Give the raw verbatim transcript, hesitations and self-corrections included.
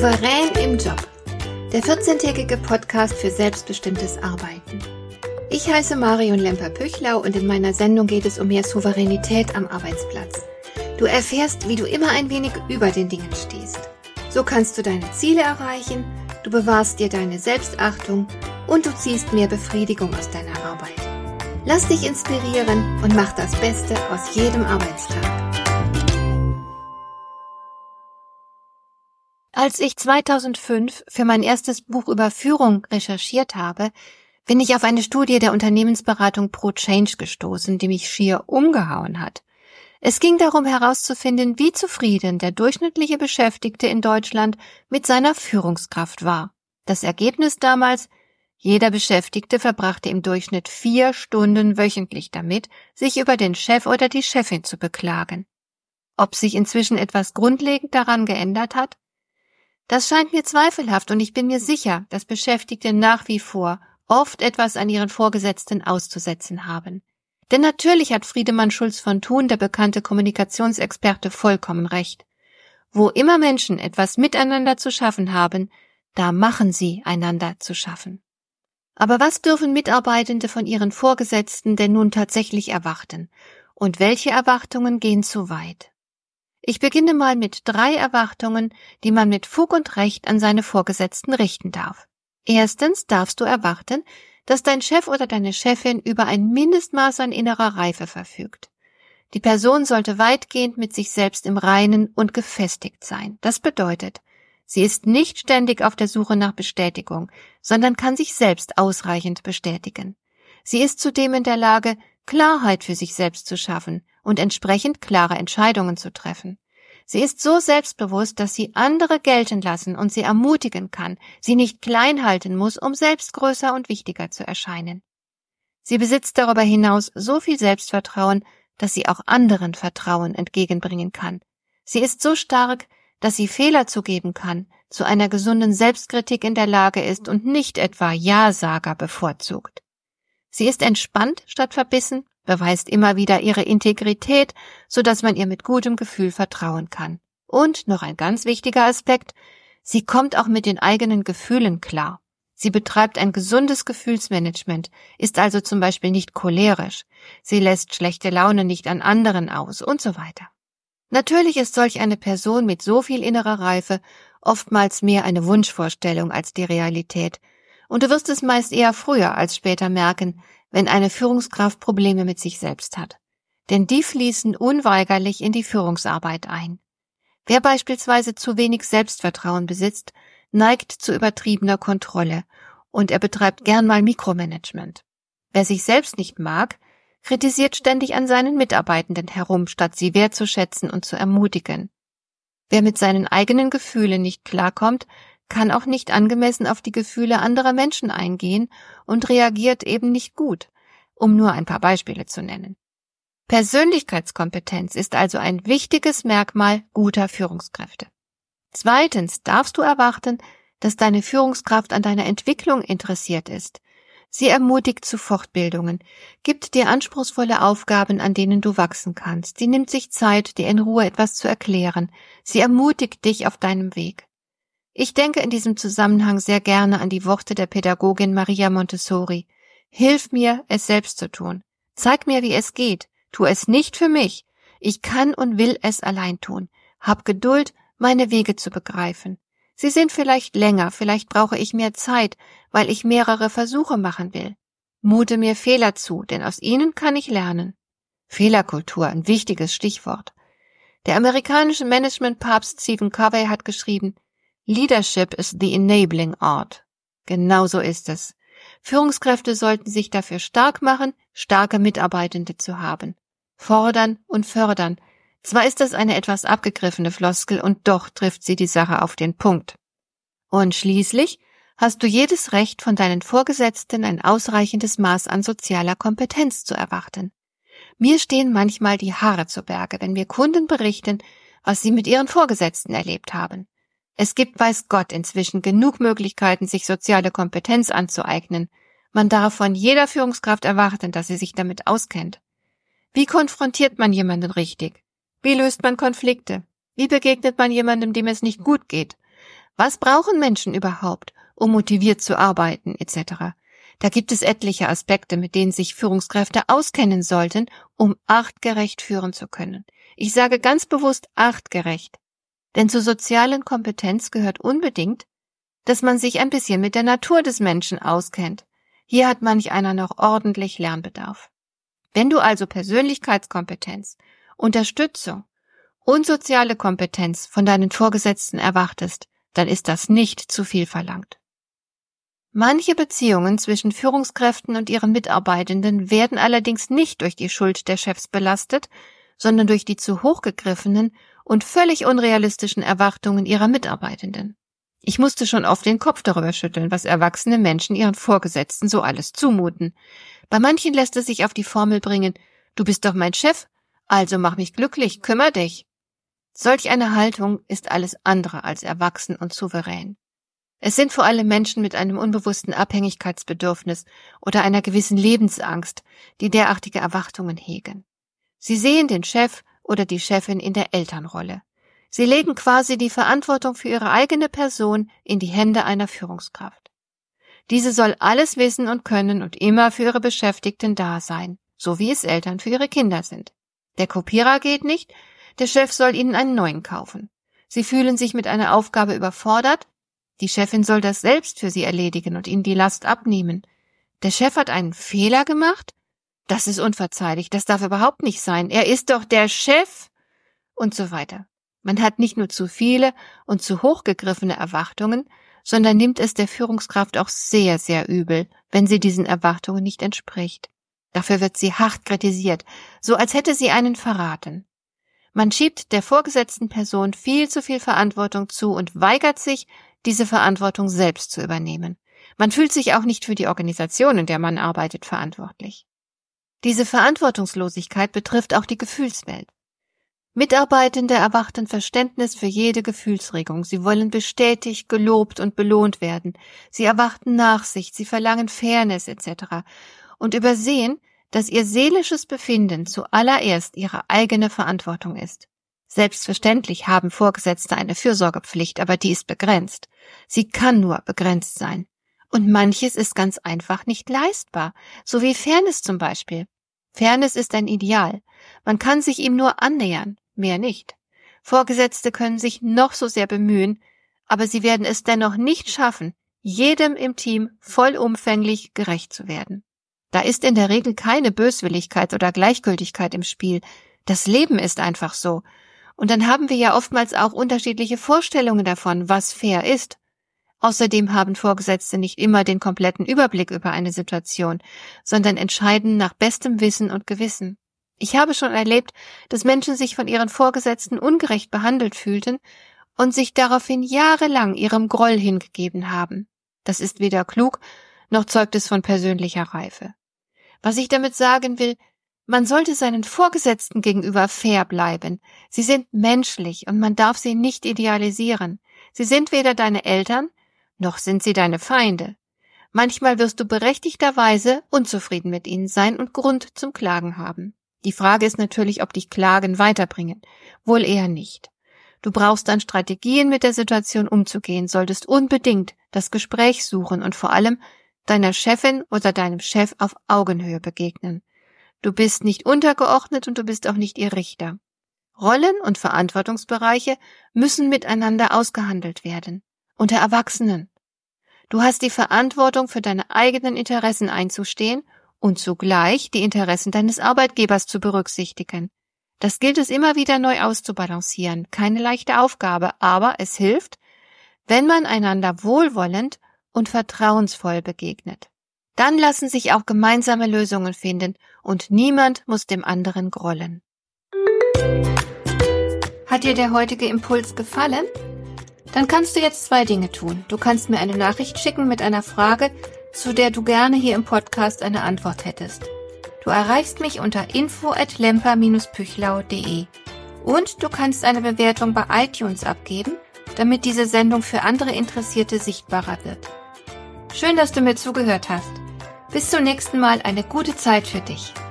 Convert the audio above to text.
Souverän im Job. Der vierzehntägige Podcast für selbstbestimmtes Arbeiten. Ich heiße Marion Lemper-Püchlau und in meiner Sendung geht es um mehr Souveränität am Arbeitsplatz. Du erfährst, wie du immer ein wenig über den Dingen stehst. So kannst du deine Ziele erreichen, du bewahrst dir deine Selbstachtung und du ziehst mehr Befriedigung aus deiner Arbeit. Lass dich inspirieren und mach das Beste aus jedem Arbeitstag. Als ich zweitausendfünf für mein erstes Buch über Führung recherchiert habe, bin ich auf eine Studie der Unternehmensberatung ProChange gestoßen, die mich schier umgehauen hat. Es ging darum herauszufinden, wie zufrieden der durchschnittliche Beschäftigte in Deutschland mit seiner Führungskraft war. Das Ergebnis damals: Jeder Beschäftigte verbrachte im Durchschnitt vier Stunden wöchentlich damit, sich über den Chef oder die Chefin zu beklagen. Ob sich inzwischen etwas grundlegend daran geändert hat? Das scheint mir zweifelhaft und ich bin mir sicher, dass Beschäftigte nach wie vor oft etwas an ihren Vorgesetzten auszusetzen haben. Denn natürlich hat Friedemann Schulz von Thun, der bekannte Kommunikationsexperte, vollkommen recht. Wo immer Menschen etwas miteinander zu schaffen haben, da machen sie einander zu schaffen. Aber was dürfen Mitarbeitende von ihren Vorgesetzten denn nun tatsächlich erwarten? Und welche Erwartungen gehen zu weit? Ich beginne mal mit drei Erwartungen, die man mit Fug und Recht an seine Vorgesetzten richten darf. Erstens darfst du erwarten, dass dein Chef oder deine Chefin über ein Mindestmaß an innerer Reife verfügt. Die Person sollte weitgehend mit sich selbst im Reinen und gefestigt sein. Das bedeutet, sie ist nicht ständig auf der Suche nach Bestätigung, sondern kann sich selbst ausreichend bestätigen. Sie ist zudem in der Lage, Klarheit für sich selbst zu schaffen und entsprechend klare Entscheidungen zu treffen. Sie ist so selbstbewusst, dass sie andere gelten lassen und sie ermutigen kann, sie nicht klein halten muss, um selbst größer und wichtiger zu erscheinen. Sie besitzt darüber hinaus so viel Selbstvertrauen, dass sie auch anderen Vertrauen entgegenbringen kann. Sie ist so stark, dass sie Fehler zugeben kann, zu einer gesunden Selbstkritik in der Lage ist und nicht etwa Ja-Sager bevorzugt. Sie ist entspannt statt verbissen, beweist immer wieder ihre Integrität, so dass man ihr mit gutem Gefühl vertrauen kann. Und noch ein ganz wichtiger Aspekt: Sie kommt auch mit den eigenen Gefühlen klar. Sie betreibt ein gesundes Gefühlsmanagement, ist also zum Beispiel nicht cholerisch. Sie lässt schlechte Laune nicht an anderen aus und so weiter. Natürlich ist solch eine Person mit so viel innerer Reife oftmals mehr eine Wunschvorstellung als die Realität. Und du wirst es meist eher früher als später merken, wenn eine Führungskraft Probleme mit sich selbst hat. Denn die fließen unweigerlich in die Führungsarbeit ein. Wer beispielsweise zu wenig Selbstvertrauen besitzt, neigt zu übertriebener Kontrolle und er betreibt gern mal Mikromanagement. Wer sich selbst nicht mag, kritisiert ständig an seinen Mitarbeitenden herum, statt sie wertzuschätzen und zu ermutigen. Wer mit seinen eigenen Gefühlen nicht klarkommt, kann auch nicht angemessen auf die Gefühle anderer Menschen eingehen und reagiert eben nicht gut, um nur ein paar Beispiele zu nennen. Persönlichkeitskompetenz ist also ein wichtiges Merkmal guter Führungskräfte. Zweitens darfst du erwarten, dass deine Führungskraft an deiner Entwicklung interessiert ist. Sie ermutigt zu Fortbildungen, gibt dir anspruchsvolle Aufgaben, an denen du wachsen kannst. Sie nimmt sich Zeit, dir in Ruhe etwas zu erklären. Sie ermutigt dich auf deinem Weg. Ich denke in diesem Zusammenhang sehr gerne an die Worte der Pädagogin Maria Montessori. Hilf mir, es selbst zu tun. Zeig mir, wie es geht. Tu es nicht für mich. Ich kann und will es allein tun. Hab Geduld, meine Wege zu begreifen. Sie sind vielleicht länger, vielleicht brauche ich mehr Zeit, weil ich mehrere Versuche machen will. Mute mir Fehler zu, denn aus ihnen kann ich lernen. Fehlerkultur, ein wichtiges Stichwort. Der amerikanische Management-Papst Stephen Covey hat geschrieben: Leadership is the enabling art. Genauso ist es. Führungskräfte sollten sich dafür stark machen, starke Mitarbeitende zu haben. Fordern und fördern. Zwar ist das eine etwas abgegriffene Floskel und doch trifft sie die Sache auf den Punkt. Und schließlich hast du jedes Recht, von deinen Vorgesetzten ein ausreichendes Maß an sozialer Kompetenz zu erwarten. Mir stehen manchmal die Haare zu Berge, wenn mir Kunden berichten, was sie mit ihren Vorgesetzten erlebt haben. Es gibt, weiß Gott, inzwischen genug Möglichkeiten, sich soziale Kompetenz anzueignen. Man darf von jeder Führungskraft erwarten, dass sie sich damit auskennt. Wie konfrontiert man jemanden richtig? Wie löst man Konflikte? Wie begegnet man jemandem, dem es nicht gut geht? Was brauchen Menschen überhaupt, um motiviert zu arbeiten, et cetera? Da gibt es etliche Aspekte, mit denen sich Führungskräfte auskennen sollten, um artgerecht führen zu können. Ich sage ganz bewusst artgerecht, denn zur sozialen Kompetenz gehört unbedingt, dass man sich ein bisschen mit der Natur des Menschen auskennt. Hier hat manch einer noch ordentlich Lernbedarf. Wenn du also Persönlichkeitskompetenz, Unterstützung und soziale Kompetenz von deinen Vorgesetzten erwartest, dann ist das nicht zu viel verlangt. Manche Beziehungen zwischen Führungskräften und ihren Mitarbeitenden werden allerdings nicht durch die Schuld der Chefs belastet, sondern durch die zu hoch gegriffenen und völlig unrealistischen Erwartungen ihrer Mitarbeitenden. Ich musste schon oft den Kopf darüber schütteln, was erwachsene Menschen ihren Vorgesetzten so alles zumuten. Bei manchen lässt es sich auf die Formel bringen, du bist doch mein Chef, also mach mich glücklich, kümmer dich. Solch eine Haltung ist alles andere als erwachsen und souverän. Es sind vor allem Menschen mit einem unbewussten Abhängigkeitsbedürfnis oder einer gewissen Lebensangst, die derartige Erwartungen hegen. Sie sehen den Chef oder die Chefin in der Elternrolle. Sie legen quasi die Verantwortung für ihre eigene Person in die Hände einer Führungskraft. Diese soll alles wissen und können und immer für ihre Beschäftigten da sein, so wie es Eltern für ihre Kinder sind. Der Kopierer geht nicht, der Chef soll ihnen einen neuen kaufen. Sie fühlen sich mit einer Aufgabe überfordert, die Chefin soll das selbst für sie erledigen und ihnen die Last abnehmen. Der Chef hat einen Fehler gemacht? Das ist unverzeihlich, das darf überhaupt nicht sein. Er ist doch der Chef! Und so weiter. Man hat nicht nur zu viele und zu hoch gegriffene Erwartungen, sondern nimmt es der Führungskraft auch sehr, sehr übel, wenn sie diesen Erwartungen nicht entspricht. Dafür wird sie hart kritisiert, so als hätte sie einen verraten. Man schiebt der vorgesetzten Person viel zu viel Verantwortung zu und weigert sich, diese Verantwortung selbst zu übernehmen. Man fühlt sich auch nicht für die Organisation, in der man arbeitet, verantwortlich. Diese Verantwortungslosigkeit betrifft auch die Gefühlswelt. Mitarbeitende erwarten Verständnis für jede Gefühlsregung. Sie wollen bestätigt, gelobt und belohnt werden. Sie erwarten Nachsicht, sie verlangen Fairness et cetera und übersehen, dass ihr seelisches Befinden zuallererst ihre eigene Verantwortung ist. Selbstverständlich haben Vorgesetzte eine Fürsorgepflicht, aber die ist begrenzt. Sie kann nur begrenzt sein. Und manches ist ganz einfach nicht leistbar, so wie Fairness zum Beispiel. Fairness ist ein Ideal. Man kann sich ihm nur annähern, mehr nicht. Vorgesetzte können sich noch so sehr bemühen, aber sie werden es dennoch nicht schaffen, jedem im Team vollumfänglich gerecht zu werden. Da ist in der Regel keine Böswilligkeit oder Gleichgültigkeit im Spiel. Das Leben ist einfach so. Und dann haben wir ja oftmals auch unterschiedliche Vorstellungen davon, was fair ist. Außerdem haben Vorgesetzte nicht immer den kompletten Überblick über eine Situation, sondern entscheiden nach bestem Wissen und Gewissen. Ich habe schon erlebt, dass Menschen sich von ihren Vorgesetzten ungerecht behandelt fühlten und sich daraufhin jahrelang ihrem Groll hingegeben haben. Das ist weder klug, noch zeugt es von persönlicher Reife. Was ich damit sagen will, man sollte seinen Vorgesetzten gegenüber fair bleiben. Sie sind menschlich und man darf sie nicht idealisieren. Sie sind weder deine Eltern, noch sind sie deine Feinde. Manchmal wirst du berechtigterweise unzufrieden mit ihnen sein und Grund zum Klagen haben. Die Frage ist natürlich, ob dich Klagen weiterbringen. Wohl eher nicht. Du brauchst dann Strategien, mit der Situation umzugehen, solltest unbedingt das Gespräch suchen und vor allem deiner Chefin oder deinem Chef auf Augenhöhe begegnen. Du bist nicht untergeordnet und du bist auch nicht ihr Richter. Rollen und Verantwortungsbereiche müssen miteinander ausgehandelt werden. Unter Erwachsenen. Du hast die Verantwortung, für deine eigenen Interessen einzustehen und zugleich die Interessen deines Arbeitgebers zu berücksichtigen. Das gilt es immer wieder neu auszubalancieren. Keine leichte Aufgabe, aber es hilft, wenn man einander wohlwollend und vertrauensvoll begegnet. Dann lassen sich auch gemeinsame Lösungen finden und niemand muss dem anderen grollen. Hat dir der heutige Impuls gefallen? Dann kannst du jetzt zwei Dinge tun. Du kannst mir eine Nachricht schicken mit einer Frage, zu der du gerne hier im Podcast eine Antwort hättest. Du erreichst mich unter info at lemper dash püchlau punkt de und du kannst eine Bewertung bei iTunes abgeben, damit diese Sendung für andere Interessierte sichtbarer wird. Schön, dass du mir zugehört hast. Bis zum nächsten Mal, eine gute Zeit für dich.